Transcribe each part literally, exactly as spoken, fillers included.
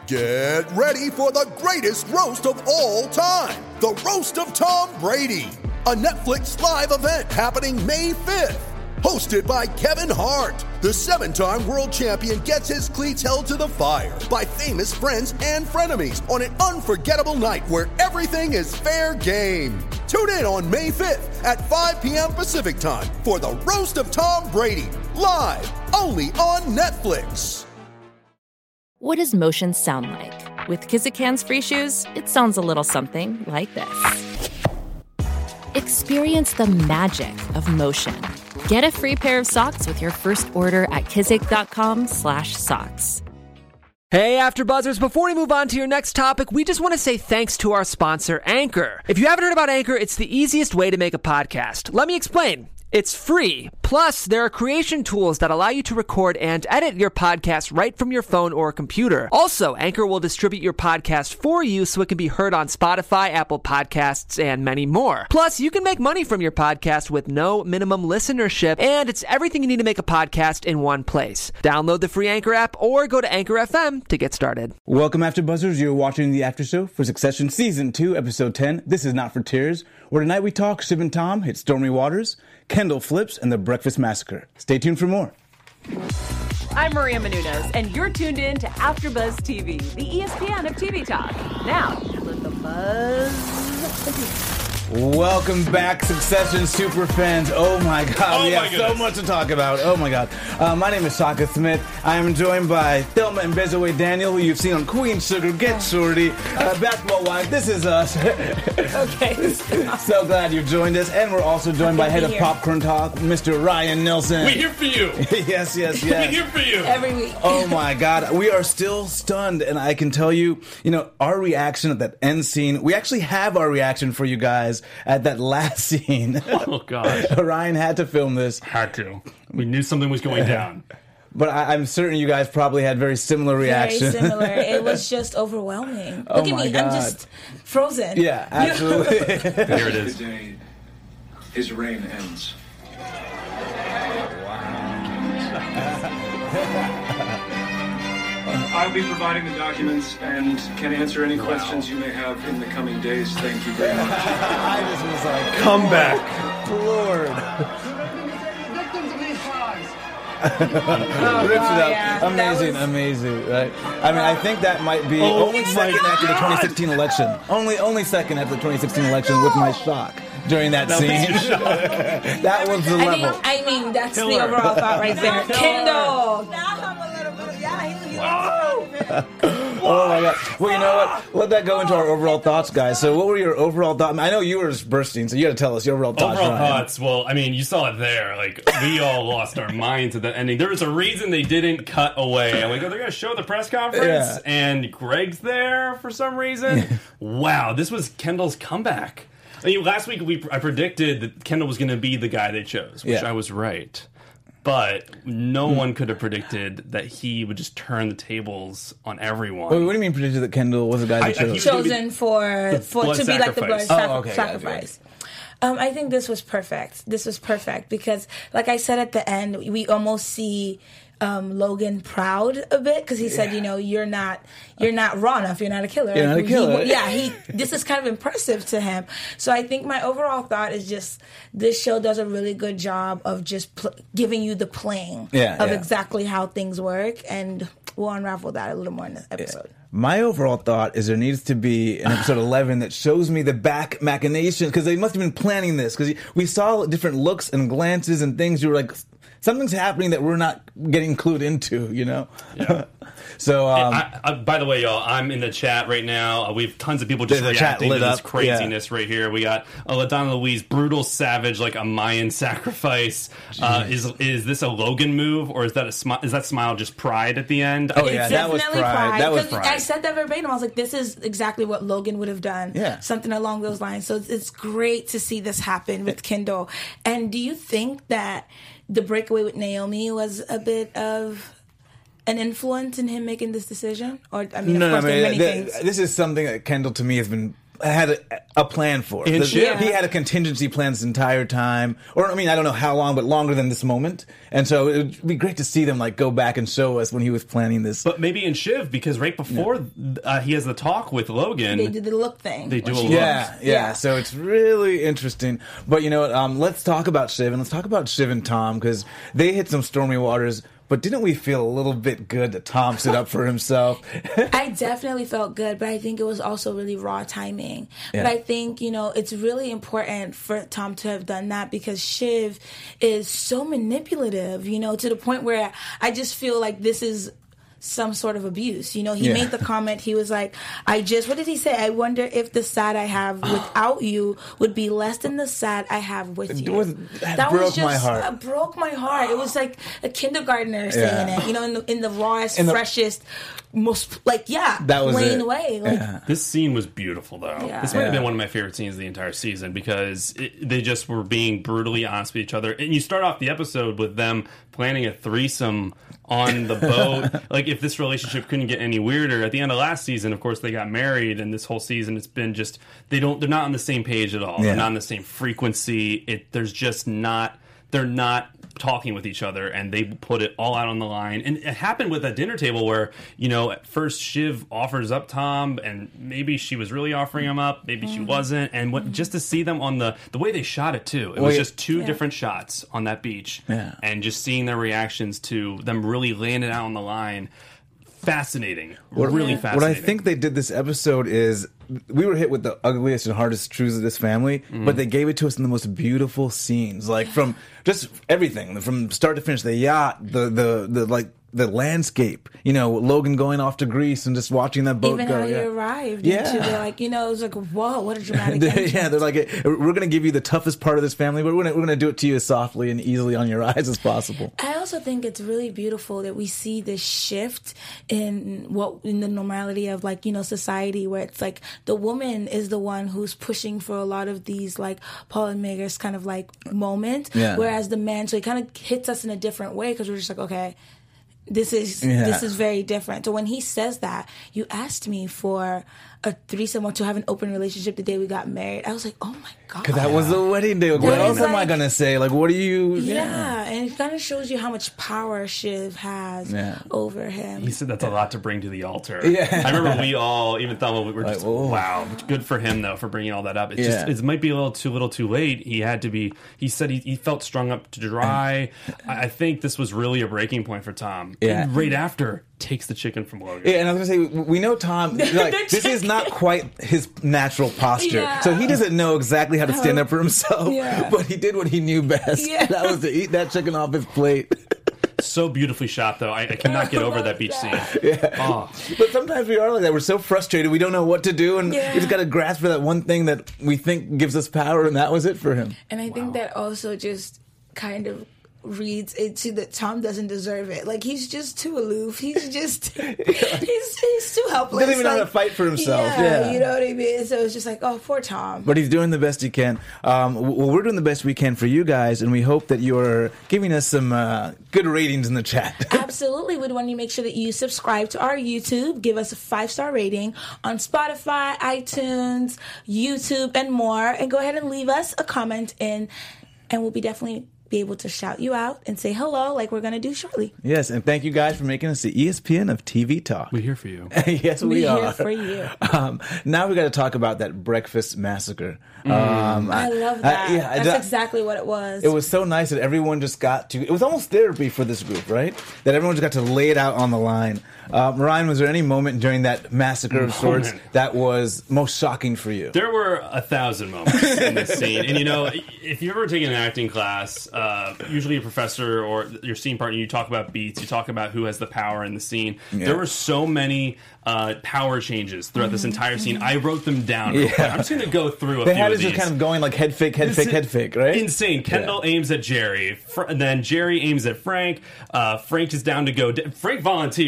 Get ready for the greatest roast of all time, the Roast of Tom Brady, a Netflix live event happening May fifth. Hosted by Kevin Hart, the seven-time world champion gets his cleats held to the fire by famous friends and frenemies on an unforgettable night where everything is fair game. Tune in on May fifth at five p.m. Pacific time for the Roast of Tom Brady, live only on Netflix. What does motion sound like? With Kizik hands-free shoes, it sounds a little something like this. Experience the magic of motion. Get a free pair of socks with your first order at kizik.com slash socks. Hey, AfterBuzzers, before we move on to your next topic, we just want to say thanks to our sponsor, Anchor. If you haven't heard about Anchor, it's the easiest way to make a podcast. Let me explain. It's free. Plus, there are creation tools that allow you to record and edit your podcast right from your phone or computer. Also, Anchor will distribute your podcast for you so it can be heard on Spotify, Apple Podcasts, and many more. Plus, you can make money from your podcast with no minimum listenership, and it's everything you need to make a podcast in one place. Download the free Anchor app or go to Anchor F M to get started. Welcome, AfterBuzzers. You're watching the After Show for Succession Season two, Episode ten. This is Not for Tears, where tonight we talk Shiv and Tom hit stormy waters, Kendall flips, and the Breakfast Massacre. Stay tuned for more. I'm Maria Menounos, and you're tuned in to AfterBuzz T V, the E S P N of T V talk. Now, let the buzz begin. Welcome back, Succession super fans. Oh my God, oh we my have goodness. so much to talk about. Oh my God. Uh, my name is Shaka Smith. I am joined by Thelma and Bezaway Daniel, who you've seen on Queen Sugar, Get Shorty, uh, Basketball Wives. This is us. Okay. So glad you've joined us. And we're also joined by Head of here. Popcorn Talk, Mister Ryan Nelson. We here for you. yes, yes, yes. We here for you. Every week. Oh my God, we are still stunned, and I can tell you, you know, our reaction at that end scene, we actually have our reaction for you guys at that last scene. Oh gosh. Ryan had to film this. Had to. We knew something was going down. But I, I'm certain you guys probably had very similar reactions. Very similar. It was just overwhelming. Oh Look at my me. God. I'm just frozen. Yeah, absolutely. Here it is. The day his reign ends. I'll be providing the documents and can answer any questions you may have in the coming days. Thank you very much. I just was like, Come back. Lord. Victims of these crimes. Oh, Rips wow, it up. yeah. That Amazing, was- amazing, right? I mean, I think that might be Oh only my second after the God. twenty sixteen election. Only, only second after the twenty sixteen election with my shock during that, That was scene. your shock. That was the I level. mean, I mean, that's Killer. the overall thought right there. Kendall. Oh my God. Well, you know what? Let that go into our overall thoughts, guys. So what were your overall thoughts? I know you were just bursting, so you got to tell us your overall thoughts. Overall Ryan. thoughts. Well, I mean, you saw it there. Like, we all lost our minds at the ending. There was a reason they didn't cut away. I'm like, oh, they're going to show the press conference, Yeah. and Greg's there for some reason. Wow, this was Kendall's comeback. I mean, last week we I predicted that Kendall was going to be the guy they chose, which Yeah. I was right. But no one could have predicted that he would just turn the tables on everyone. Wait, what do you mean predicted that Kendall was the guy I- that I- chose? he was gonna be Chosen for, for blood to be like the blood sacrifice. sac- Oh, okay, gotcha. sacrifice. Um, I think this was perfect. This was perfect because, like I said at the end, we almost see um, Logan proud a bit because he said, you know, you're not you're not raw enough. You're not a killer. You're not a He- killer. yeah, he. This is kind of impressive to him. So I think my overall thought is just this show does a really good job of just pl- giving you the playing Yeah, of yeah. exactly how things work, and we'll unravel that a little more in this episode. My overall thought is there needs to be an episode eleven that shows me the back machinations, because they must have been planning this, because we saw different looks and glances and things. You were like, something's happening that we're not getting clued into, you know? Yeah. So, um, I, I, by the way, y'all, I'm in the chat right now. Uh, we have tons of people just The- the chat reacting to lit this up, craziness right here. We got uh, LaDonna Louise, brutal savage, like a Mayan sacrifice. Uh, is is this a Logan move, or is that a smi- is that smile just pride at the end? Oh, yeah, It's that was definitely pride. That was 'Cause pride. I said that verbatim. I was like, this is exactly what Logan would have done. Yeah. Something along those lines. So it's, it's great to see this happen with Kendall. And do you think that the breakaway with Naomi was a bit of an influence in him making this decision? Or, I mean, no, of no, course, I there are mean, many th- things. this is something that Kendall, to me, has been had a, a plan for. And The- Shiv. He had a contingency plan this entire time. Or, I mean, I don't know how long, but longer than this moment. And so it would be great to see them, like, go back and show us when he was planning this. But maybe in Shiv, because right before uh, he has the talk with Logan, They did the look thing. They do a Which- look. Yeah, yeah, Yeah. So it's really interesting. But you know what? Um, let's talk about Shiv, and let's talk about Shiv and Tom, because they hit some stormy waters. But didn't we feel a little bit good that Tom stood up for himself? I definitely felt good, but I think it was also really raw timing. Yeah. But I think, you know, it's really important for Tom to have done that because Shiv is so manipulative, you know, to the point where I just feel like this is some sort of abuse. You know, he Yeah. made the comment, he was like, I just, what did he say? I wonder if the sad I have without you would be less than the sad I have with It you. was- that broke my heart. uh, broke my heart. It was like a kindergartner saying Yeah. it, you know, in the, in the rawest, In the- freshest, most, like, yeah, That was plain it. way. Like, Yeah. This scene was beautiful, though. Yeah. This might have Yeah. been one of my favorite scenes of the entire season because it, they just were being brutally honest with each other. And you start off the episode with them planning a threesome on the boat. Like, if this relationship couldn't get any weirder, at the end of last season, of course, they got married, and this whole season, it's been just they don't they're not on the same page at all. Yeah. They're not on the same frequency. It there's just not they're not talking with each other, and they put it all out on the line. And it happened with a dinner table where, you know, at first Shiv offers up Tom, and maybe she was really offering him up, maybe she wasn't. And what just to see them on the the way they shot it too, it Well, was yeah. just two Yeah. different shots on that beach, Yeah. and just seeing their reactions to them really laying it out on the line. Fascinating, really What fascinating. I think they did this episode is we were hit with the ugliest and hardest truths of this family, but they gave it to us in the most beautiful scenes, like from just everything, from start to finish. The yacht, the the the like the landscape. You know, Logan going off to Greece and just watching that boat even go. how yeah. he arrived. Yeah. Into the, like, you know, it was like, whoa, what a dramatic They're- entrance. yeah, they're like, we're going to give you the toughest part of this family, but we're going we're to do it to you as softly and easily on your eyes as possible. I also think it's really beautiful that we see this shift in what in the normality of, like, you know, society, where it's like the woman is the one who's pushing for a lot of these, like, Paul and Megas kind of like moment, Yeah. whereas the man, so it kind of hits us in a different way because we're just like, okay, this is Yeah. this is very different. So when he says that, you asked me for a threesome or to have an open relationship the day we got married. I was like, oh my god, Because that was the wedding day. What That else is am I like- going to say? Like, what do you... yeah, and it kind of shows you how much power Shiv has Yeah. over him. He said that's a lot to bring to the altar. Yeah. I remember we all even thought we were just, Like, whoa. wow, good for him though for bringing all that up. It's Yeah. just it might be a little too little too late. He had to be. He said he, he felt strung up to dry. I I think this was really a breaking point for Tom. Yeah. And right after takes the chicken from Logan. Yeah, and I was gonna say we know Tom. Like, this is not quite his natural posture, Yeah. so he doesn't know exactly how to stand up for himself. Yeah. But he did what he knew best. Yeah. That was to eat that chicken off his plate. So beautifully shot though. I, I cannot get over that beach scene. Yeah. Oh. But sometimes we are like that. We're so frustrated, we don't know what to do, and Yeah. we just got to grasp for that one thing that we think gives us power, and that was it for him. And I think that also just kind of reads into that Tom doesn't deserve it. Like, he's just too aloof. He's just he's he's too helpless. Doesn't even know how Like, to fight for himself. Yeah, Yeah. you know what I mean. So it's just like, oh, poor Tom. But he's doing the best he can. Um, well, we're doing the best we can for you guys, and we hope that you're giving us some uh, good ratings in the chat. Absolutely. We'd want you to make sure that you subscribe to our YouTube, give us a five-star rating on Spotify, iTunes, YouTube, and more. And go ahead and leave us a comment in, and we'll be definitely be able to shout you out and say hello like we're going to do shortly. Yes, and thank you guys for making us the E S P N of T V talk. We're here for you. Yes, we We're are. here for you. Um, now we got to talk about that breakfast massacre. Um, I love that. I- yeah, I That's don't- exactly what it was. It was so nice that everyone just got to. It was almost therapy for this group, right? That everyone just got to lay it out on the line. Uh, Ryan, was there any moment during that massacre of sorts Moment. that was most shocking for you? There were a thousand moments in this scene. And, you know, if you've ever taken an acting class, uh, usually a professor or your scene partner, you talk about beats, you talk about who has the power in the scene. Yeah. There were so many uh, power changes throughout this entire scene. I wrote them down. real Yeah. quick. I'm just going to go through a They few had of us just these. kind of going like head fake, head fake, head fake, right? Insane. Kendall aims at Jerry. Fr- and then Jerry aims at Frank. Uh, Frank is down to go. D- Frank volunteers.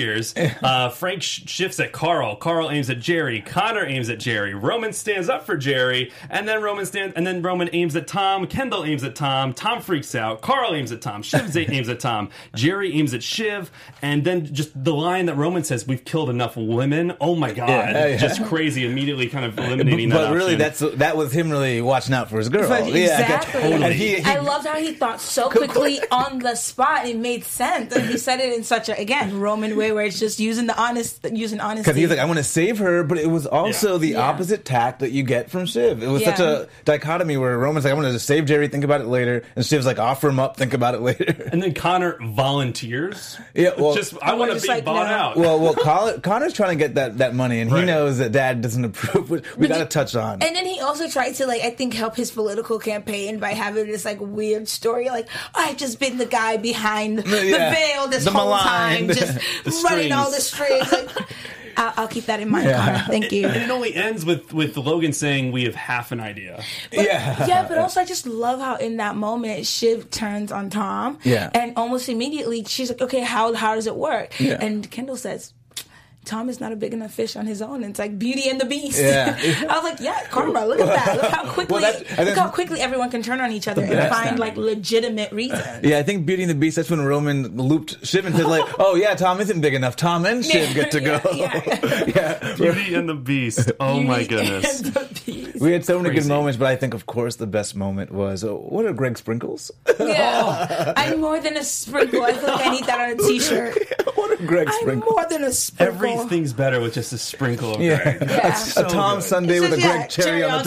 Uh, Frank sh- shifts at Carl. Carl aims at Jerry. Connor aims at Jerry. Roman stands up for Jerry, and then Roman stands, and then Roman aims at Tom. Kendall aims at Tom. Tom freaks out. Carl aims at Tom. Shiv aims at Tom. Jerry aims at Shiv, and then just the line that Roman says, "We've killed enough women." Oh my god, Yeah, yeah. just crazy! Immediately, kind of eliminating that. But really, option. that's that was him really watching out for his girl. But Yeah, exactly. totally. And he, he, I loved how he thought so quickly on the spot. It made sense, and he said it in such a again Roman way, where it's just using the honest, using honesty. Because he was like, I want to save her, but it was also Yeah. the Yeah. opposite tact that you get from Shiv. It was Yeah. such a dichotomy where Roman's like, I want to save Jerry, think about it later. And Shiv's like, offer him up, think about it later. And then Connor volunteers. Yeah, well- just I want to just be like, bought no. out. Well, well, Con- Connor's trying to get that, that money, and he Right. knows that Dad doesn't approve, which we got to touch on. And then he also tried to, like, I think help his political campaign by having this, like, weird story. Like, I've just been the guy behind the Yeah. veil this The whole maligned. time, just The running all the strings. strings. Like, I'll, I'll keep that in mind, Connor. Thank you. And it only ends with, with Logan saying, "We have half an idea." But, Yeah. yeah, but also I just love how in that moment Shiv turns on Tom. Yeah. And almost immediately she's like, okay, how how does it work? Yeah. And Kendall says, Tom is not a big enough fish on his own. It's like Beauty and the Beast. Yeah. I was like, yeah, karma. Look at that. Look how quickly, Well, that's- look how quickly everyone can turn on each other and best. find like legitimate reasons. Yeah, I think Beauty and the Beast, that's when Roman looped Shiv and said, like, oh, yeah, Tom isn't big enough. Tom and Shiv get to go. Yeah, yeah. Yeah. Beauty and the Beast. Oh my Beauty goodness. and the Beast. We had so many good Crazy. moments, but I think, of course, the best moment was, uh, what are Greg Sprinkles? Yeah. I'm more than a sprinkle. I feel like I need that on a t-shirt. What are Greg I'm Sprinkles? more than a sprinkle. Everything's better with just a sprinkle of Yeah. Greg. Yeah. A Tom good. Sunday with a It's just, Greg yeah, cherry, on the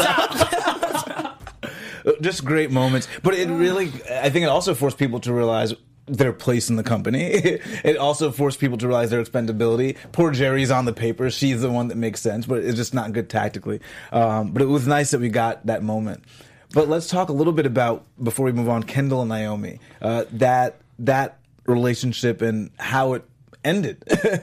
top. Just great moments. But it really, I think it also forced people to realize their place in the company. It also forced people to realize their expendability. Poor Jerry's on the paper. She's the one that makes sense, but it's just not good tactically. Um, but it was nice that we got that moment. But let's talk a little bit about, before we move on, Kendall and Naomi. Uh, that that relationship and how it ended.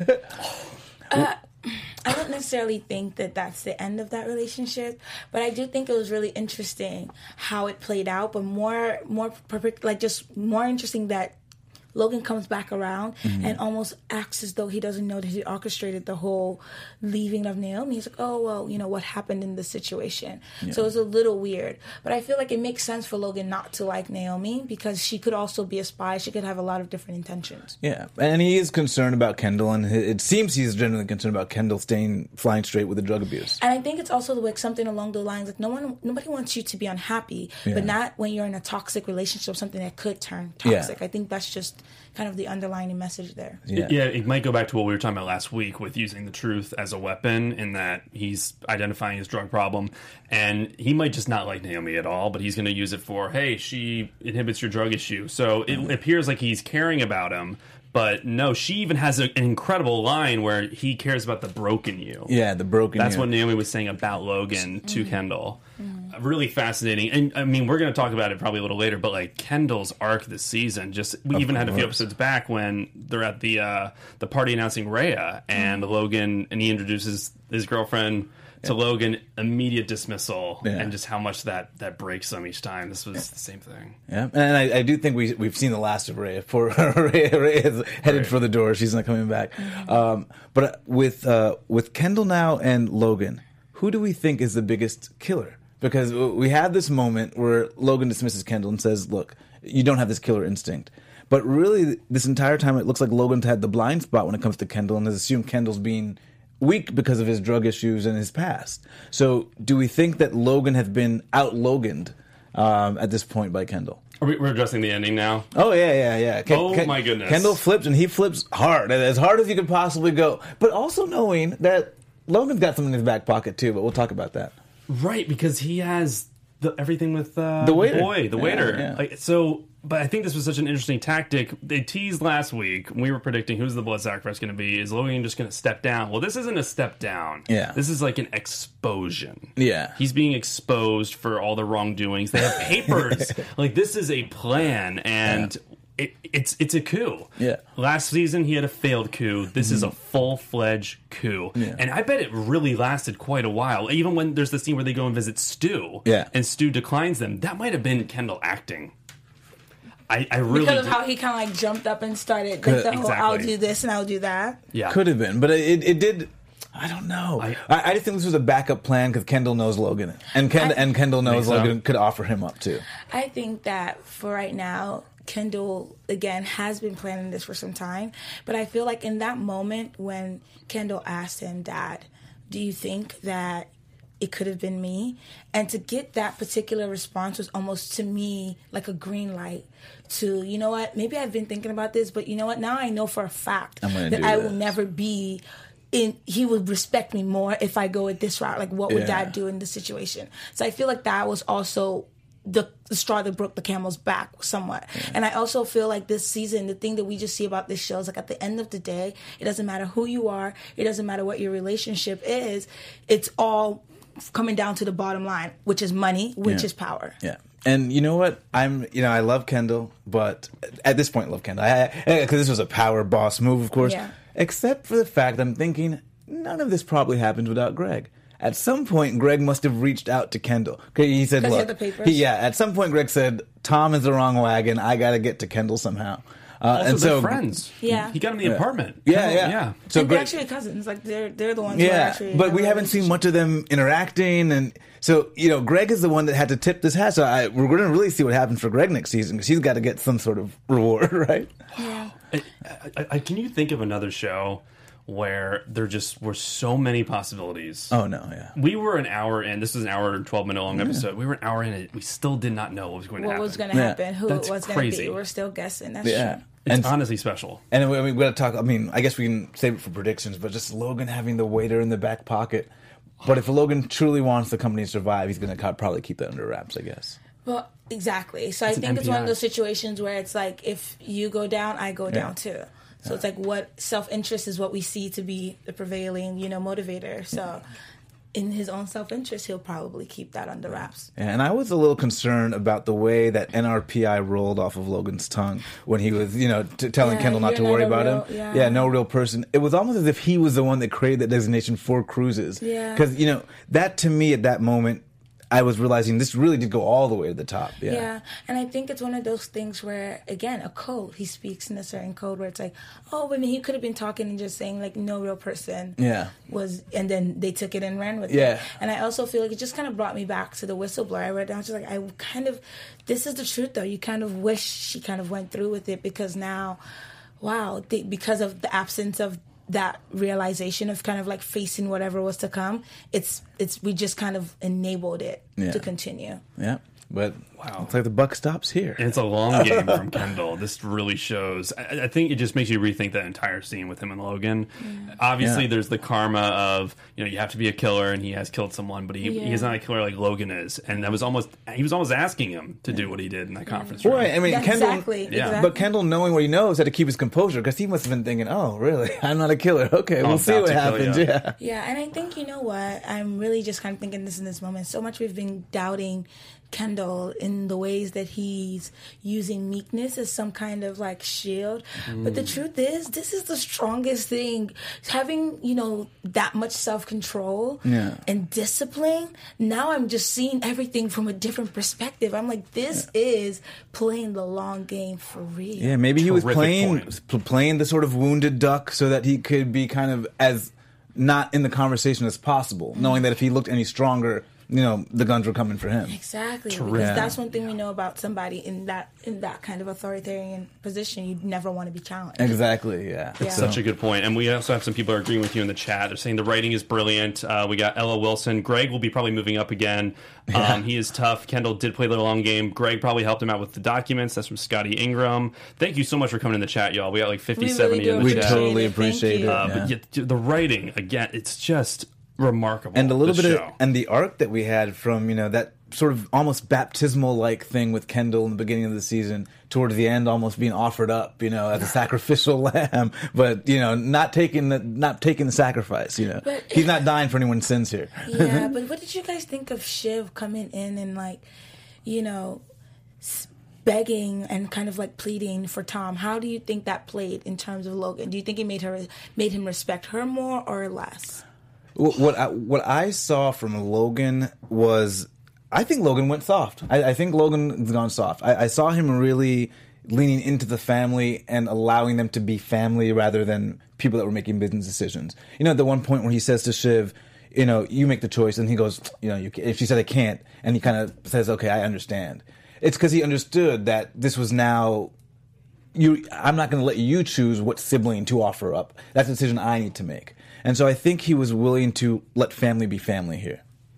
uh, I don't necessarily think that that's the end of that relationship, but I do think it was really interesting how it played out. But more, more perfect, like just more interesting that Logan comes back around mm-hmm. and almost acts as though he doesn't know that he orchestrated the whole leaving of Naomi. He's like, oh, well, you know, what happened in this situation? Yeah. So it was a little weird. But I feel like it makes sense for Logan not to like Naomi because she could also be a spy. She could have a lot of different intentions. Yeah, and he is concerned about Kendall, and it seems he's genuinely concerned about Kendall staying, flying straight with the drug abuse. And I think it's also like something along the lines, like no one, nobody wants you to be unhappy, yeah. but not when you're in a toxic relationship, something that could turn toxic. Yeah. I think that's just kind of the underlying message there. Yeah. yeah, it might go back to what we were talking about last week with using the truth as a weapon, in that he's identifying his drug problem, and he might just not like Naomi at all, but he's going to use it for, hey, she inhibits your drug issue. So it appears like he's caring about him. But no, she even has a, an incredible line where he cares about the broken you. Yeah, the broken That's you. what Naomi was saying about Logan to Mm-hmm. Kendall. Mm-hmm. Really fascinating. And I mean, we're going to talk about it probably a little later, but like Kendall's arc this season, just we of even course. had a few episodes back when they're at the uh, the party announcing Rhea, and mm-hmm. Logan, and he introduces his girlfriend to yeah. Logan, immediate dismissal, yeah. and just how much that, that breaks them each time. This was the same thing. Yeah, and I, I do think we, we've seen the last of Rhea. Poor Rhea, Rhea is headed right. for the door. She's not coming back. Mm-hmm. Um, but with uh, with Kendall now and Logan, who do we think is the biggest killer? Because we had this moment where Logan dismisses Kendall and says, look, you don't have this killer instinct. But really, this entire time, it looks like Logan's had the blind spot when it comes to Kendall and has assumed Kendall's being weak because of his drug issues and his past. So do we think that Logan has been out-Loganed um, at this point by Kendall? Are we, we're addressing the ending now? Oh, yeah, yeah, yeah. Ken, oh, Ken, my goodness. Kendall flips, and he flips hard, as hard as you could possibly go. But also knowing that Logan's got something in his back pocket, too, but we'll talk about that. Right, because he has the, everything with uh, the waiter. boy, the yeah, waiter. Yeah. Like, so, but I think this was such an interesting tactic. They teased last week, we were predicting who's the blood sacrifice going to be. Is Logan just going to step down? Well, this isn't a step down. Yeah. This is like an exposure. Yeah. He's being exposed for all the wrongdoings. They have papers. Like, this is a plan, and... Yeah. It, it's it's a coup. Yeah. Last season he had a failed coup. This mm-hmm. is a full fledged coup, yeah. and I bet it really lasted quite a while. Even when there's the scene where they go and visit Stu, yeah. and Stu declines them, that might have been Kendall acting. I, I really because of do. how he kind of like jumped up and started like Could- the whole I'll Exactly. do this and I'll do that. yeah. Could have been, but it, it did. I don't know. I, I- I, just think this was a backup plan because Kendall knows Logan, and Ken, I- and Kendall knows Think so? Logan could offer him up too. I think that for right now, Kendall, again, has been planning this for some time. But I feel like in that moment when Kendall asked him, Dad, do you think that it could have been me? And to get that particular response was almost to me like a green light to, you know what, maybe I've been thinking about this, but you know what, now I know for a fact I'm gonna that do I this. will never be in, he would respect me more if I go with this route. Like, what would Yeah. Dad do in this situation? So I feel like that was also the, the straw that broke the camel's back somewhat. Yeah. And I also feel like this season, the thing that we just see about this show is like at the end of the day, it doesn't matter who you are, it doesn't matter what your relationship is, it's all coming down to the bottom line, which is money, which Yeah. is power. Yeah. And you know what? I'm, you know, I love Kendall, but at this point, I love Kendall. Because this was a power boss move, of course. Yeah. Except for the fact I'm thinking none of this probably happened without Greg. At some point, Greg must have reached out to Kendall. 'Cause he said, 'Cause he look, had the papers? he- yeah, at some point, Greg said, Tom is the wrong wagon. I got to get to Kendall somehow. Uh, Also, and they're so, friends. Yeah. He got him the apartment. Yeah, Kendall- yeah. yeah. So and they're Greg, actually cousins. Like, they're, they're the ones who are yeah, actually... but have we a haven't seen relationship. much of them interacting, and so you know, Greg is the one that had to tip this hat. So I, we're going to really see what happens for Greg next season because he's got to get some sort of reward, right? Yeah. I, I, I, can you think of another show where there just were so many possibilities? Oh no, yeah. We were an hour in. This is an hour and twelve minute long episode. We were an hour in it. We still did not know what was going to What happen. was going to Yeah. happen, who That's it was going to crazy. be. We're still guessing. That's Yeah. true. It's And honestly special. And we, we got to talk. I mean, I guess we can save it for predictions, but just Logan having the waiter in the back pocket. But if Logan truly wants the company to survive, he's going to probably keep that under wraps, I guess. Well, exactly. So I an think it's one M P I. of those situations where it's like, if you go down, I go down too. So it's like what self-interest is what we see to be the prevailing, you know, motivator. So in his own self-interest, he'll probably keep that under wraps. And I was a little concerned about the way that N R P I rolled off of Logan's tongue when he was, you know, t- telling Yeah, Kendall not you're to not worry a about real- him. yeah. no real person. It was almost as if he was the one that created that designation for cruises. Yeah. Because, you know, that to me at that moment, I was realizing this really did go all the way to the top. Yeah. Yeah, and I think it's one of those things where, again, a code, he speaks in a certain code where it's like, oh, I mean, he could have been talking and just saying, like, no real person Yeah. was, and then they took it and ran with Yeah. it. And I also feel like it just kind of brought me back to the whistleblower. I read down, just like, I kind of, this is the truth, though. You kind of wish she kind of went through with it because now, wow, they, because of the absence of that realization of kind of like facing whatever was to come, it's it's we just kind of enabled it Yeah. to continue. Yeah. But Wow. it's like the buck stops here. And it's a long game from Kendall. This really shows. I, I think it just makes you rethink that entire scene with him and Logan. Obviously, Yeah. there's the karma of, you know, you have to be a killer, and he has killed someone, but he, Yeah. he's not a killer like Logan is. And that was almost he was almost asking him to do what he did in that conference room. Right, I mean, Yeah, Kendall, exactly, Yeah. exactly. but Kendall, knowing what he knows, had to keep his composure because he must have been thinking, "Oh, really? I'm not a killer. Okay, I'm we'll see about what to kill happens." ya. Yeah, Yeah, and I think, you know what, I'm really just kind of thinking this in this moment. So much we've been doubting Kendall in the ways that he's using meekness as some kind of like shield. But the truth is, this is the strongest thing. Having, you know, that much self-control Yeah. and discipline, now I'm just seeing everything from a different perspective. I'm like, this is playing the long game for real. yeah. Maybe he was Terrific playing point. pl- playing the sort of wounded duck so that he could be kind of as not in the conversation as possible, knowing that if he looked any stronger, you know, the guns were coming for him. Exactly, Yeah. because that's one thing we know about somebody in that in that kind of authoritarian position. You never want to be challenged. Exactly. Yeah. Yeah. Such a good point. And we also have some people who are agreeing with you in the chat. They're saying the writing is brilliant. Uh, we got Ella Wilson. Greg will be probably moving up again. Um, he is tough. Kendall did play the long game. Greg probably helped him out with the documents. That's from Scotty Ingram. Thank you so much for coming in the chat, y'all. We got like fifty, We really seventy do in the We chat. totally it. Thank appreciate you. it. Uh, yeah. But yet, the writing, again, it's just remarkable. and a little this bit show. of and the arc that we had from, you know, that sort of almost baptismal like thing with Kendall in the beginning of the season towards the end almost being offered up, you know, as a sacrificial lamb, but you know, not taking the not taking the sacrifice, you know. But- He's not dying for anyone's sins here. Yeah, but what did you guys think of Shiv coming in and like, you know, s- begging and kind of like pleading for Tom? How do you think that played in terms of Logan? Do you think it made her made him respect her more or less? Wh- What I, what I saw from Logan was, I think Logan went soft. I, I think Logan's gone soft. I, I saw him really leaning into the family and allowing them to be family rather than people that were making business decisions. You know, at the one point where he says to Shiv, you know, you make the choice, and he goes, you know, you, if she said I can't, and he kind of says, okay, I understand. It's because he understood that this was now, you. I'm not going to let you choose what sibling to offer up. That's a decision I need to make. And so I think he was willing to let family be family here.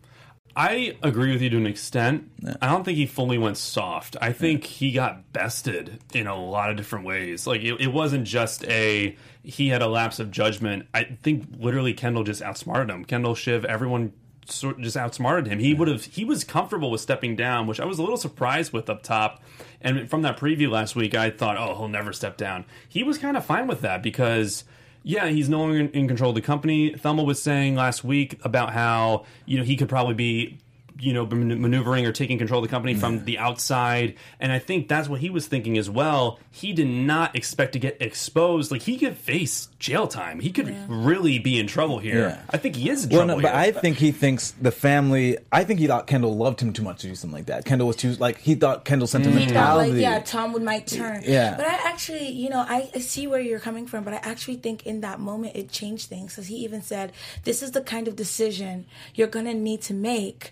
I agree with you to an extent. Yeah. I don't think he fully went soft. I think he got bested in a lot of different ways. Like, it, it wasn't just a, he had a lapse of judgment. I think literally Kendall just outsmarted him. Kendall, Shiv, everyone sort of just outsmarted him. He would have, he was comfortable with stepping down, which I was a little surprised with up top. And from that preview last week, I thought, oh, he'll never step down. He was kind of fine with that because, yeah, he's no longer in control of the company. Thummel was saying last week about how, you know, he could probably be, you know, maneuvering or taking control of the company from the outside. And I think that's what he was thinking as well. He did not expect to get exposed. Like, he could face jail time. He could yeah. really be in trouble here. Yeah. I think he is in well, trouble no, but here. I think he thinks the family, I think he thought Kendall loved him too much to do something like that. Kendall was too, like, he thought Kendall's sentimentality. He thought, like, yeah, Tom would might turn. Yeah. But I actually, you know, I, I see where you're coming from, but I actually think in that moment it changed things. Because he even said, this is the kind of decision you're going to need to make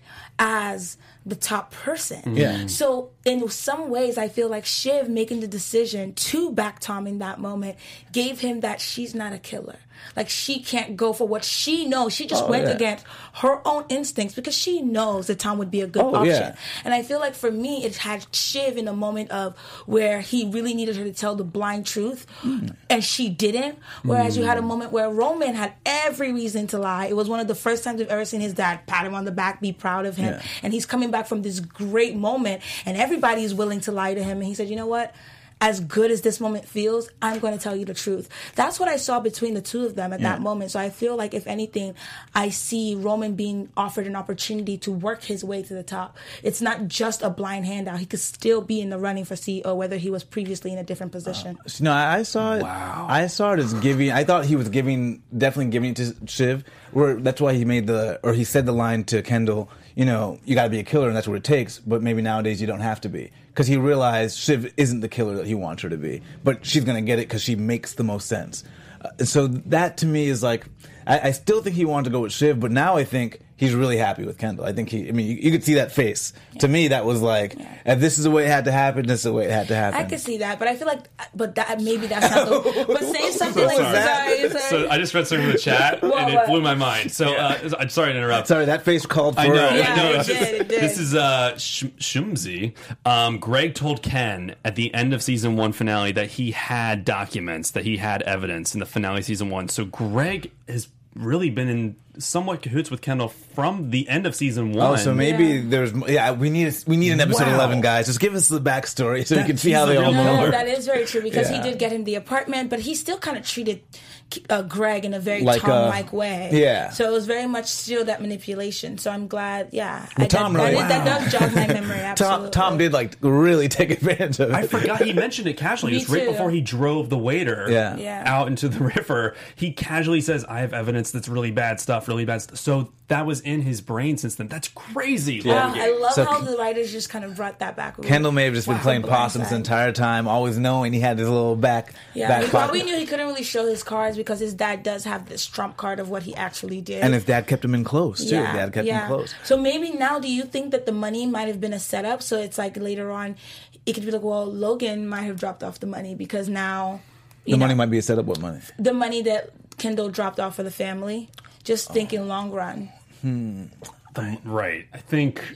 as the top person. Yeah. So in some ways, I feel like Shiv making the decision to back Tom in that moment gave him that she's not a killer. Like, she can't go for what she knows. She just oh, went yeah. against her own instincts because she knows that Tom would be a good oh, option. Yeah. And I feel like for me, it had Shiv in a moment of where he really needed her to tell the blind truth, mm. and she didn't. Whereas mm. you had a moment where Roman had every reason to lie. It was one of the first times we've ever seen his dad pat him on the back, be proud of him. Yeah. And he's coming back from this great moment, and everybody's willing to lie to him. And he said, you know what? As good as this moment feels, I'm going to tell you the truth. That's what I saw between the two of them at yeah. that moment. So I feel like, if anything, I see Roman being offered an opportunity to work his way to the top. It's not just a blind handout. He could still be in the running for C E O, whether he was previously in a different position. Uh, no, I saw it. Wow. I saw it as giving. I thought he was giving, definitely giving it to Shiv. Where that's why he made the, or he said the line to Kendall, you know, you got to be a killer, and that's what it takes. But maybe nowadays you don't have to be. Because he realized Shiv isn't the killer that he wants her to be. But she's going to get it because she makes the most sense. Uh, so that, to me, is like, I, I still think he wanted to go with Shiv, but now I think he's really happy with Kendall. I think he, I mean, you, you could see that face. Yeah. To me, that was like, yeah. if this is the way it had to happen, this is the way it had to happen. I could see that, but I feel like, but that maybe that's not the, but say something like sorry. sorry, sorry. So I just read something in the chat, well, and it what? blew my mind. So uh, I'm sorry to interrupt. Sorry, that face called for... I know, yeah, I know. It did, it did. This is uh, Sh- Shumzi. Um, Greg told Ken at the end of season one finale that he had documents, that he had evidence in the finale season one. So Greg has really been in somewhat cahoots with Kendall from the end of season one. Oh, so maybe yeah. there's yeah we need a, we need an episode wow. eleven, guys. Just give us the backstory so that, we can see how they all no, know. No, that is very true because yeah. he did get him the apartment, but he still kind of treated uh, Greg in a very like Tom-like a, way. Yeah. So it was very much still that manipulation. So I'm glad, yeah. Well, I, Tom that, really, that, wow. that does jog my memory, absolutely. Tom, Tom did like really take advantage of it. I forgot he mentioned it casually. Me Just right too. before he drove the waiter yeah. Yeah. out into the river, he casually says, I have evidence that's really bad stuff, really bad stuff. So that was in his brain since then. That's crazy. Wow, Logan. I love So how K- the writers just kind of brought that back. Kendall may have just been Wow, playing blindside. possum this entire time, always knowing he had his little back Yeah, back he pocket. probably knew he couldn't really show his cards because his dad does have this trump card of what he actually did. And his dad kept him in close, too. Yeah, Dad kept yeah. him close. So maybe now, do you think that the money might have been a setup? So it's like later on, it could be like, well, Logan might have dropped off the money because now... The you know, money might be a setup. What money? The money that Kendall dropped off for the family. Just thinking oh. long run. Hmm. Right. I think...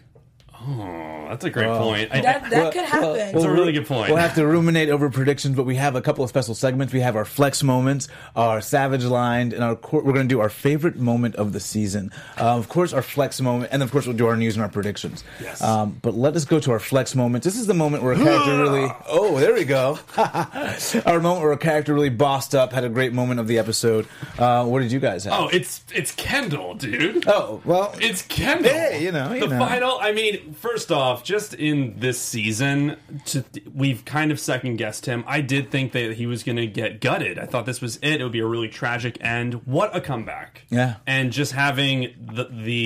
Oh, that's a great oh. point. I, That, that Well, could happen. well, That's a really good point. We'll have to ruminate over predictions, but we have a couple of special segments. We have our flex moments, our savage line, and our cor- we're going to do our favorite moment of the season. Uh, of course, our flex moment, and of course, we'll do our news and our predictions. Yes. Um, but let us go to our flex moments. This is the moment where a character really... Oh, there we go. Our moment where a character really bossed up, had a great moment of the episode. Uh, what did you guys have? Oh, it's it's Kendall, dude. Oh, well... It's Kendall. Hey, you know, you the know. final. I mean, first off, just in this season, to, we've kind of second guessed him. I did think that he was going to get gutted. I thought this was it. It would be a really tragic end. What a comeback! Yeah, and just having the the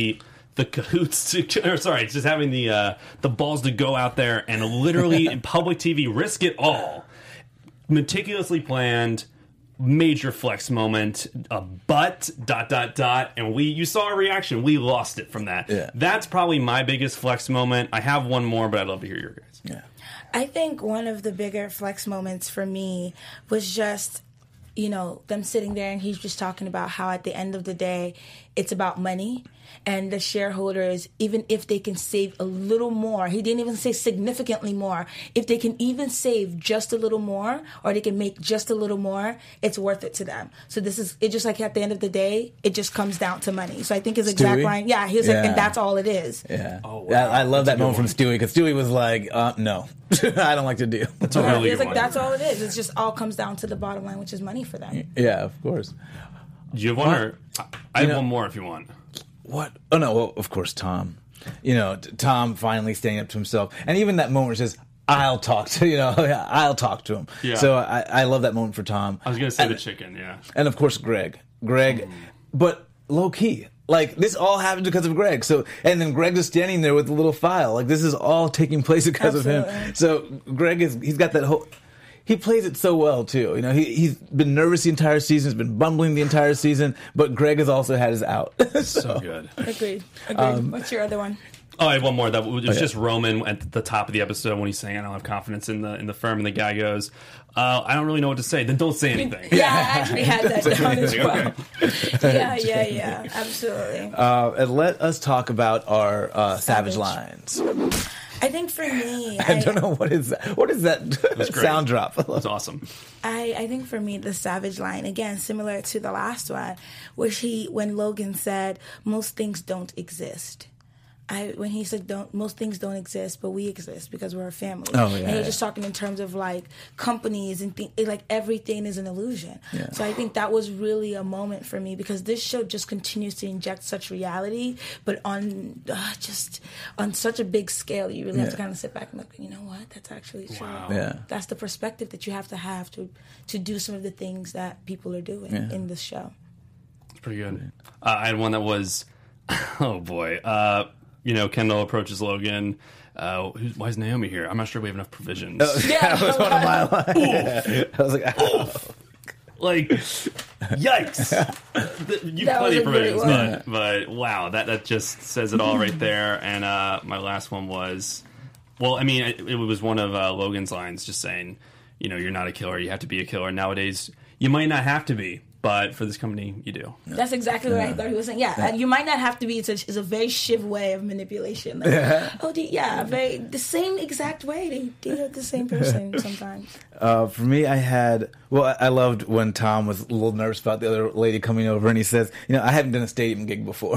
the cahoots, to, or sorry, just having the uh, the balls to go out there and literally in public T V risk it all. Meticulously planned, major flex moment, a but dot dot dot, and we you saw our reaction. We lost it from that. Yeah. That's probably my biggest flex moment. I have one more, but I'd love to hear your guys. Yeah. I think one of the bigger flex moments for me was just, you know, them sitting there and he's just talking about how at the end of the day, it's about money. And the shareholders, even if they can save a little more, he didn't even say significantly more, if they can even save just a little more or they can make just a little more, it's worth it to them. So this is, it just like at the end of the day, it just comes down to money. So I think his exact Stewie? line, yeah, he was Yeah. like, and that's all it is. Yeah. Oh, wow. Yeah, I love That's that a moment good from Stewie because Stewie was like, uh, no, I don't like to deal. That's a Yeah, really he was good like, one. that's all it is. It just all comes down to the bottom line, which is money for them. Yeah, of course. Do you have one, or I have know- one more if you want. What? Oh, no, well, of course, Tom. You know, t- Tom finally standing up to himself. And even that moment where he says, I'll talk to, you know, I'll talk to him. Yeah. So I, I love that moment for Tom. I was gonna say and, the chicken, yeah. And of course, Greg. Greg, but low key. Like, this all happened because of Greg. So, and then Greg is standing there with the little file. Like, this is all taking place because of him. Absolutely. So, Greg is, he's got that whole, he plays it so well, too. You know, he, he's been nervous the entire season, he's been bumbling the entire season, but Greg has also had his out. so, So good. Agreed. Agreed. Um, What's your other one? Oh, I have one more. That was yeah. just Roman at the top of the episode when he's saying, "I don't have confidence in the in the firm," and the guy goes, uh, "I don't really know what to say." Then don't say anything. Yeah, I actually had that down as well. Okay. Yeah, yeah, yeah. Absolutely. Uh, and let us talk about our uh, Savage Savage. Lines. I think for me, I don't know what is that. What is that great. sound drop? That's awesome. I, I think for me, the Savage line, again, similar to the last one, which he, when Logan said, most things don't exist. I, when he said, "Don't most things don't exist, but we exist because we're a family." Oh, yeah, and he's yeah. just talking in terms of like companies and th- like everything is an illusion. Yeah. So I think that was really a moment for me because this show just continues to inject such reality, but on uh, just on such a big scale, you really have to Yeah. kind of sit back and look. You know what? That's actually true. Wow. Yeah. That's the perspective that you have to have to to do some of the things that people are doing Yeah. in this show. It's pretty good. Uh, I had one that was, oh boy, uh, you know, Kendall approaches Logan. Uh, who's, why is Naomi here? I'm not sure we have enough provisions. That was one of my lines. I was like, oh. Like, yikes! You've That was plenty a of great provisions, one. but, but wow, that that just says it all right there. And uh, my last one was, well, I mean, it, it was one of uh, Logan's lines, just saying, you know, you're not a killer, you have to be a killer. Nowadays, you might not have to be, but for this company, you do. That's exactly what I thought he was saying. Yeah, and you might not have to be. It's a, it's a very Shiv way of manipulation. Like, yeah. Oh, the, yeah, very the same exact way. They they are the same person sometimes. Uh, for me, I had, well, I I loved when Tom was a little nervous about the other lady coming over, and he says, you know, I haven't done a stadium gig before.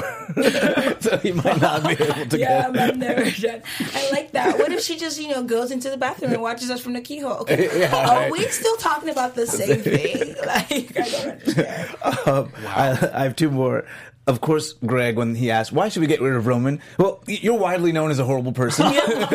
So he might not be able to Yeah, get I've never done. I like that. What if she just, you know, goes into the bathroom and watches us from the keyhole? Okay, Yeah, are right. we still talking about the same thing? Like, I don't understand. Um, I, I have two more. Of course, Greg, when he asked, why should we get rid of Roman? Well, y- you're widely known as a horrible person.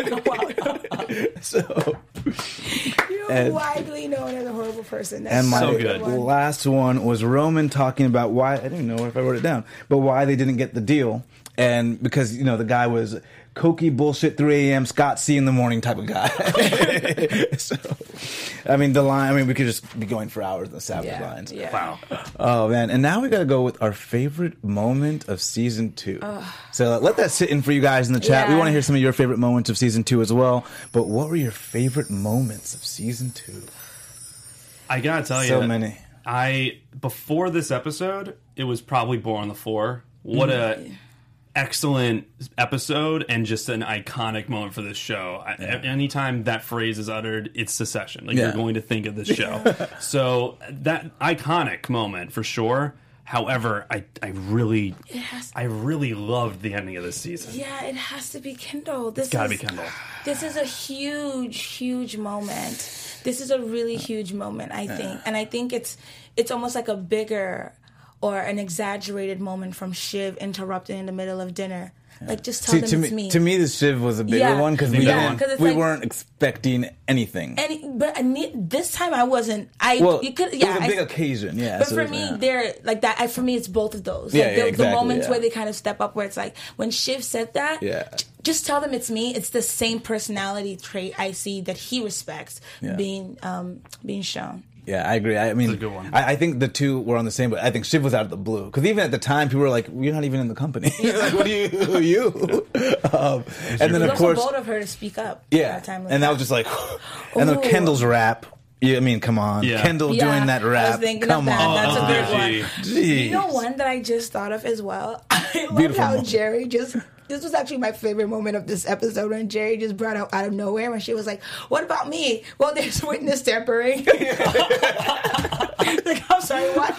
So, You're And- widely known as a horrible person. That's and my So such a good. one. last one was Roman talking about why, I didn't know if I wrote it down, but why they didn't get the deal. And because, you know, the guy was cokey bullshit, three a.m., Scott C in the morning type of guy. So, I mean, the line, I mean, we could just be going for hours in the Savage Yeah, lines. yeah. Wow. Oh, man. And now we got to go with our favorite moment of season two. So uh, let that sit in for you guys in the chat. We Yeah. want to hear some of your favorite moments of season two as well. But what were your favorite moments of season two? I gotta tell you, So many. I before this episode, it was probably Born on the Floor. What a excellent episode and just an iconic moment for this show. I, anytime that phrase is uttered, it's Succession. Like Yeah. you're going to think of this show. So that iconic moment for sure. However, I I really has- I really loved the ending of this season. Yeah, it has to be Kendall. This It's gotta is, be Kendall. This is a huge, huge moment. This is a really huge moment, I think, and I think it's it's almost like a bigger or an exaggerated moment from Shiv interrupting in the middle of dinner. Like, just tell See, them to it's me, me. To me, the Shiv was a bigger Yeah. one because we, Yeah, didn't- 'cause it's we like- weren't expecting anything. And but I need, this time I wasn't. I well, you could it yeah. was a I- big occasion, yeah. But so for it was- me, yeah. they're like that. I, for me, it's both of those. Yeah, like yeah, the, exactly, the moments yeah. where they kind of step up, where it's like when Shiv said that. Yeah. j- Just tell them it's me. It's the same personality trait I see that he respects Yeah. being um, being shown. Yeah, I agree. I mean, a good one. I, I think the two were on the same, but I think Shiv was out of the blue because even at the time, people were like, "You're not even in the company. like, what are you? Who are you?" um, and then It of was course, also bold of her to speak up. yeah, at a time like and that was just like, and then Ooh. Kendall's rap. Yeah, I mean, come on, Yeah. Kendall Yeah, doing that I was rap. thinking of Come that. on, That's a good Oh, one. gee. Jeez. You know one that I just thought of as well? I love Beautiful how moment. Jerry just... This was actually my favorite moment of this episode when Jerry just brought out out of nowhere when she was like, "What about me?" Well, there's witness tampering. Like, I'm sorry, what?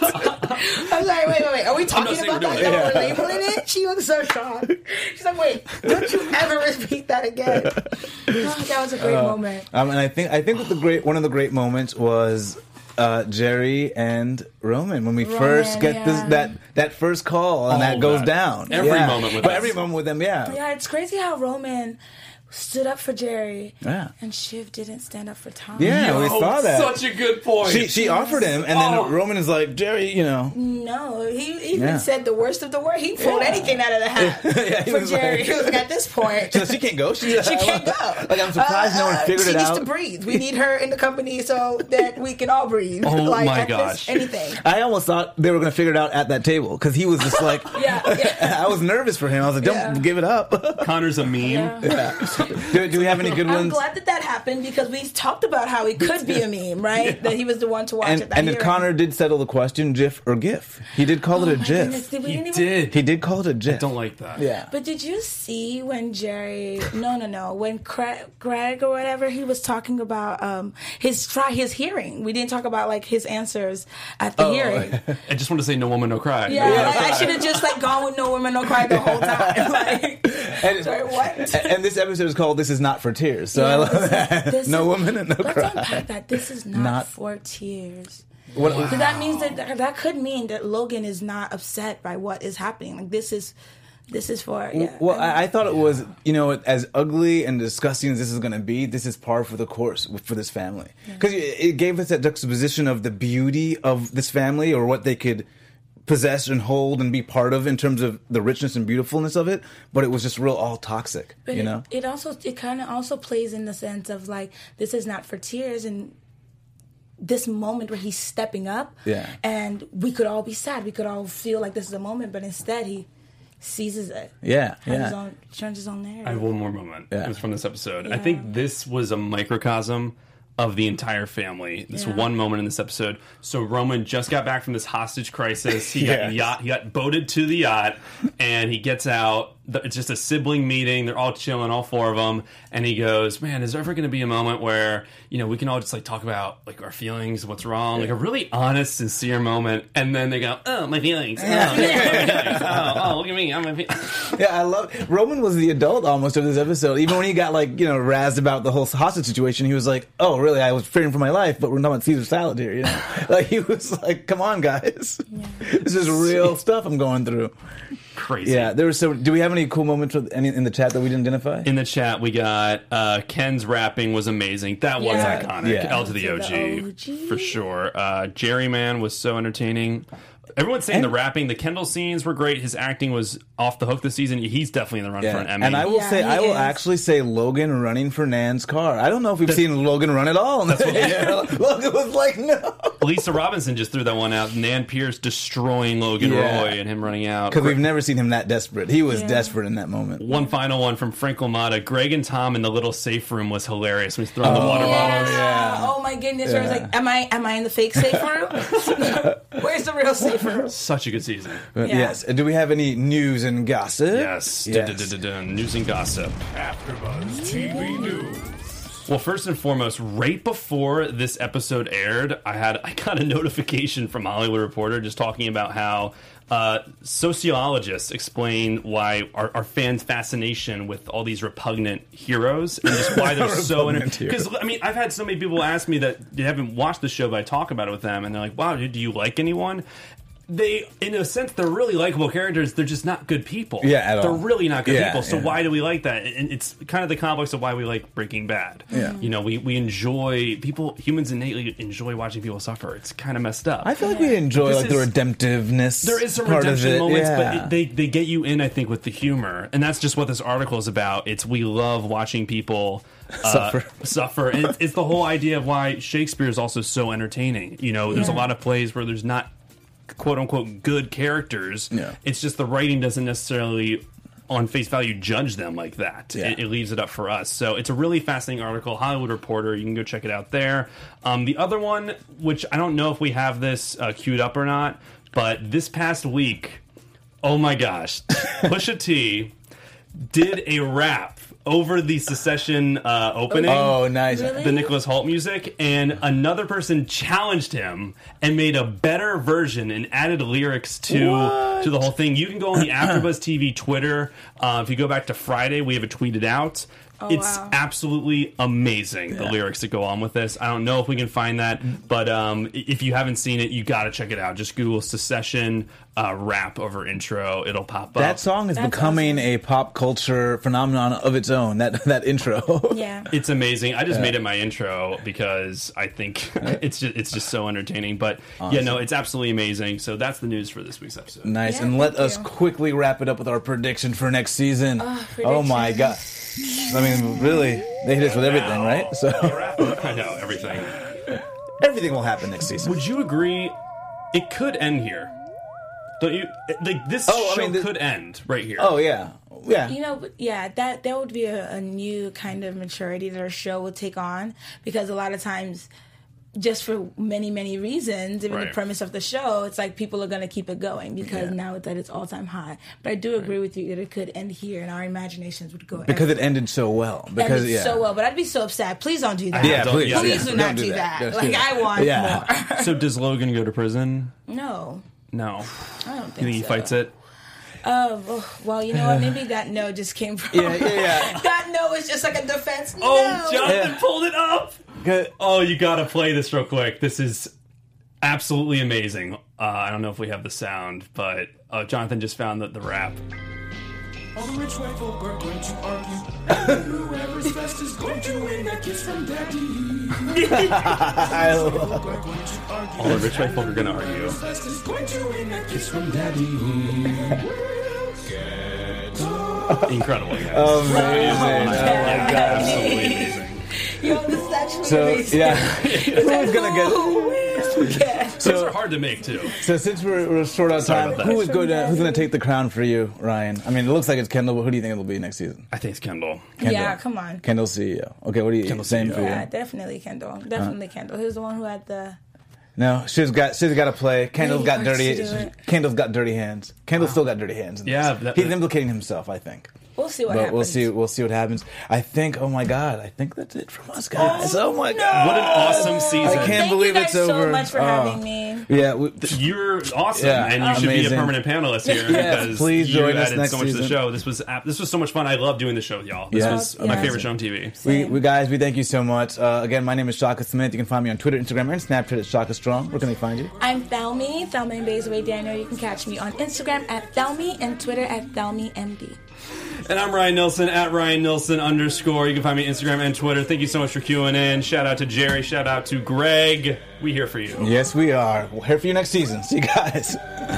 I'm sorry, wait, wait, wait. Are we talking saying about we're that? doing That it. we're labeling it? She was so shocked. She's like, wait, don't you ever repeat that again. Oh, that was a great moment. Um, and I think I think what the great one of the great moments was uh, Jerry and Roman when we Roman, first get yeah. this that that first call and All that goes that. down. Every Yeah. moment with but us. every moment with them, yeah. Yeah, it's crazy how Roman stood up for Jerry. Yeah. And Shiv didn't stand up for Tom. Yeah, we Oh, saw that. Such a good point. She she offered him, and then Oh. Roman is like, Jerry, you know. No, he even Yeah. said the worst of the worst. He pulled anything out of the hat Yeah, he for was Jerry. like- he was like, at this point, So she can't go. She, she can't go. Like I'm surprised no one Uh, figured she it needs out. to breathe. We need her in the company so that we can all breathe. Oh, like, my at this- gosh. anything. I almost thought they were going to figure it out at that table because he was just like, Yeah, yeah. I was nervous for him. I was like, don't Yeah. give it up. Connor's a meme. do, do we have any good I'm ones? glad that that happened because we talked about how he could be a meme, right? That he was the one to watch And, at that and if hearing. Connor did settle the question, GIF or GIF, he did call Oh it a my GIF. goodness, did we He didn't even- did. He did call it a GIF. Don't like that. Yeah. But did you see when Jerry? No, no, no. When Craig, Greg or whatever, he was talking about um, his try his hearing. We didn't talk about like his answers at the hearing. I just want to say no woman, no cry. Yeah, like, I should have just like gone with No Women No Cry the whole time. Like, And, sorry, what? and this episode is called "This Is Not for Tears," so I Yeah, love this is- that. this No is- woman and no Let's cry. unpack that. This is not, Not- for tears. What, Because that means that that could mean that Logan is not upset by what is happening. Like this is, this is for yeah. Well, I, I thought it was, you know, as ugly and disgusting as this is going to be, this is par for the course for this family. Because it gave us that juxtaposition of the beauty of this family or what they could possess and hold and be part of in terms of the richness and beautifulness of it, but it was just real all toxic, But you it, know? it also it kind of also plays in the sense of like this is not for tears and this moment where he's stepping up. Yeah. And we could all be sad. We could all feel like this is a moment, but instead he seizes it. Yeah, Has yeah. his own, turns his own narrative. I have one more moment. Yeah. It was from this episode. I Yeah. think this was a microcosm of the entire family. This Yeah. one moment in this episode. So Roman just got back from this hostage crisis. He got Yes. yacht. He got boated to the yacht, and he gets out. It's just a sibling meeting. They're all chilling, all four of them. And he goes, "Man, is there ever going to be a moment where you know we can all just like talk about like our feelings, what's wrong, like a really honest, sincere moment?" And then they go, "Oh, my feelings. Oh, my feelings. Oh, oh, look at me. I'm my feelings." Yeah, I love Roman was the adult almost of this episode. Even when he got like, you know, razzed about the whole hostage situation, he was like, "Oh, really? I was fearing for my life, but we're talking about Caesar salad here, you know?" Like he was like, "Come on, guys. This is real stuff I'm going through." Crazy. Yeah, there was so do we have any cool moments with any in the chat that we didn't identify? In the chat, we got uh, Ken's rapping was amazing. That was Yeah. iconic. Yeah. L to the O G, To the O G. for sure. Uh, Jerry Man was so entertaining. Everyone's saying And- the rapping, the Kendall scenes were great. His acting was off the hook this season. He's definitely in the run Yeah. for an Emmy. And I will Yeah, say, he I will is. actually say Logan running for Nan's car. I don't know if we've seen Logan run at all. Yeah, Logan was like, no. Lisa Robinson just threw that one out. Nan Pierce destroying Logan Yeah. Roy and him running out. Because we've never seen him that desperate. He was Yeah. desperate in that moment. One final one from Frank Lamada. Greg and Tom in the little safe room was hilarious when he's throwing the water bottles. Yeah. Oh my goodness! Where I was Yeah. like, "Am I? Am I in the fake safe room? Where's the real safe room?" Such a good season. But Yeah. Yes. Do we have any news and gossip? Yes. Yes. Dun-dun-dun-dun. News and gossip. AfterBuzz T V News. Well, first and foremost, right before this episode aired, I had I got a notification from Hollywood Reporter just talking about how uh, sociologists explain why our, our fans' fascination with all these repugnant heroes and just why they're so Repugnant because I mean I've had so many people ask me that they haven't watched the show, but I talk about it with them, and they're like, "Wow, dude, do you like anyone?" they, in a sense, they're really likable characters. They're just not good people. Yeah, at all. They're really not good Yeah, people. So yeah. why do we like that? And it's kind of the complex of why we like Breaking Bad. Yeah. You know, we, we enjoy people. Humans innately enjoy watching people suffer. It's kind of messed up. I feel like we enjoy This like the is- redemptiveness. There is some part of redemption it. moments, yeah. but it, they they get you in, I think, with the humor, and that's just what this article is about. It's we love watching people uh, Suffer. suffer, and it's, it's the whole idea of why Shakespeare is also so entertaining. You know, there's a Yeah. lot of plays where there's not quote unquote good characters. Yeah. It's just the writing doesn't necessarily, on face value, judge them like that. Yeah. It, it leaves it up for us. So it's a really fascinating article. Hollywood Reporter. You can go check it out there. Um, the other one, which I don't know if we have this uh, queued up or not, but this past week, oh my gosh, Pusha T did a rap over the Secession uh, opening. Oh, nice. Really? The Nicholas Hoult music, and another person challenged him and made a better version and added lyrics to What? to the whole thing. You can go on the AfterBuzz T V Twitter. Uh, if you go back to Friday, we have it tweeted out. Oh, it's wow. absolutely amazing, the lyrics that go on with this. I don't know if we can find that, but um, i- if you haven't seen it, you got to check it out. Just Google Secession uh, rap over intro. It'll pop up. That song is That's becoming awesome. a pop culture phenomenon of its own. That that intro. Yeah. It's amazing. I just made it my intro because I think it's just it's just so entertaining. But yeah, no, it's absolutely amazing. So that's the news for this week's episode. Nice. Yeah, and let thank us you. quickly wrap it up with our prediction for next season. Oh, my god. I mean, really, they hit us with everything, right? So I know everything. everything will happen next season. Would you agree? It could end here. Don't you? Like this Oh, I show mean, the- could end right here. Oh yeah, yeah. You know, but yeah, that that would be a, a new kind of maturity that our show would take on, because a lot of times, just for many many reasons, even Right. the premise of the show, it's like people are going to keep it going because Yeah. now that it's all time high. But I do agree with you that it could end here, and our imaginations would go Because it everywhere. ended so well. And Because it's yeah. so well. But I'd be so upset. Please don't do that. Yeah, Don't- please. yeah, Please yeah. do not Don't do that. Don't Like do that. I want Yeah. more. So does Logan go to prison? No, No. I don't You think, think he so. fights it? Oh, oh, well, you know what? Maybe that no just came from. Yeah, yeah, yeah. That no is just like a defense. Oh, no. Jonathan Yeah. pulled it up. Good. Oh, you gotta play this real quick. This is absolutely amazing. Uh, I don't know if we have the sound, but uh, Jonathan just found that the rap. All the rich white folk are going to argue. And whoever's best is going to win that kiss from daddy. I love Folk are going to argue. All the rich white folk are gonna argue. Whoever's best is going to win that kiss from daddy. Incredible, guys. Amazing. Oh my Yeah, god. absolutely amazing. Yo, this is actually So amazing. yeah, who's gonna get? Who wins? Yeah. Those are hard to make too. So since we're, we're short on Sorry time, about that. who is going to who's going to take the crown for you, Ryan? I mean, it looks like it's Kendall, but who do you think it'll be next season? I think it's Kendall. Kendall. Yeah, come on. Kendall C E O. Okay, what do you? Kendall same C E O. for Yeah, you. definitely Kendall. Definitely Kendall. He was the one who had the. No, she's got she's got to play. Kendall's He got wants dirty. to do it. Kendall's got dirty hands. Kendall's still got dirty hands. In this. Yeah, that- he's that- implicating himself, I think. We'll see what But happens. we'll see. We'll see what happens. I think. Oh my God! I think that's it from us, guys. Oh, my God! What an awesome season. I can't Thank believe you guys it's over. so much for Oh. having me. Yeah. We, You're awesome, Yeah, and you should be amazing. a permanent panelist here Yes, because please you join us added next so much to the season. show. This was ap- this was so much fun. I love doing the show with y'all. This Yeah. was Yeah. my favorite show on T V. We, we guys, we thank you so much. Uh, again, my name is Shaka Smith. You can find me on Twitter, Instagram, and Snapchat at Shaka Strong. Where can they find you? I'm Thelmy, Thelma and Baysway Daniel. You can catch me on Instagram at Thelmy and Twitter at ThelmyMD. And I'm Ryan Nilsson at Ryan Nilsson underscore. You can find me on Instagram and Twitter. Thank you so much for queuing in. Shout out to Jerry. Shout out to Greg. We here for you. Yes, we are. We're here for you next season. See you guys.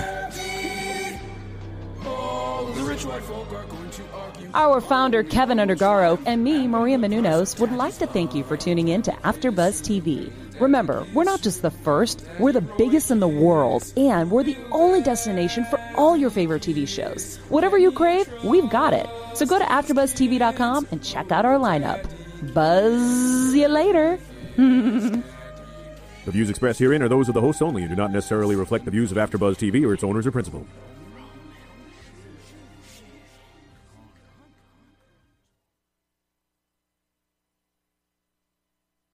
All the rich white folk are going to argue. Our founder, Kevin Undergaro, and me, Maria Menounos, would like to thank you for tuning in to AfterBuzz T V. Remember, we're not just the first, we're the biggest in the world, and we're the only destination for all your favorite T V shows. Whatever you crave, we've got it. So go to after buzz T V dot com and check out our lineup. Buzz you later. The views expressed herein are those of the hosts only and do not necessarily reflect the views of AfterBuzz T V or its owners or principal.